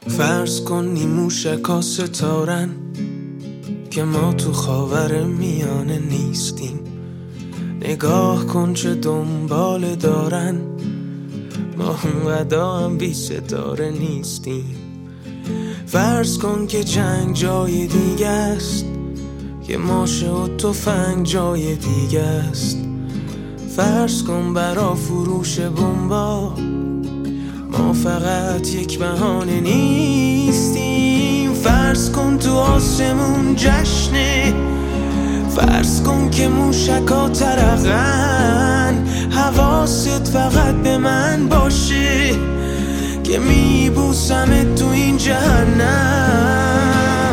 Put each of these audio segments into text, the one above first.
فرض کن موشکا ستارن که ما تو خاور میانه نیستیم. نگاه کن چه دنبال دارن، ما اونقدر هم بی ستاره نیستیم. فرض کن که جنگ جای دیگه است، که ماشه و تفنگ جای دیگه است. فرض کن برا فروش بمبا ما فقط یک بهانه نیستیم. فرض کن تو آسمون جشنه، فرض کن که موشکا ترقن. حواست فقط به من باشه که میبوسمت تو این جهنم.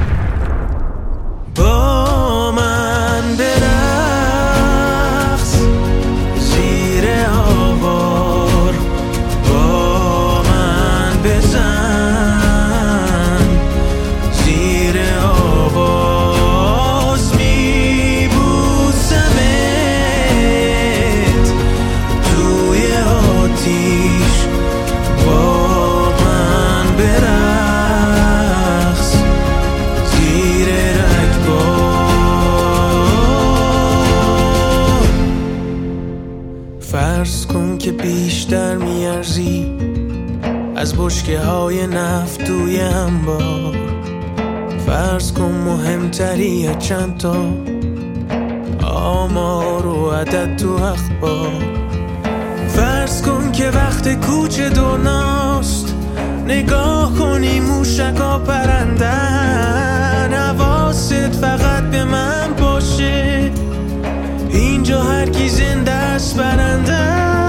با من برقص زیر آوار، با من بزن زیر آواز. میبوسمت توی آتیش، با من برقص زیر رگبار. فرض کن که بیشتر میارزی از بشکه های نفت توی انبار. فرض کن مهمتری از چند تا آمار و عدد تو اخبار. فرض کن که وقت کوچه دنیاست، نگاه کنی موشکا پرندن. حواست فقط به من باشه اینجا هر کی زنده است برنده.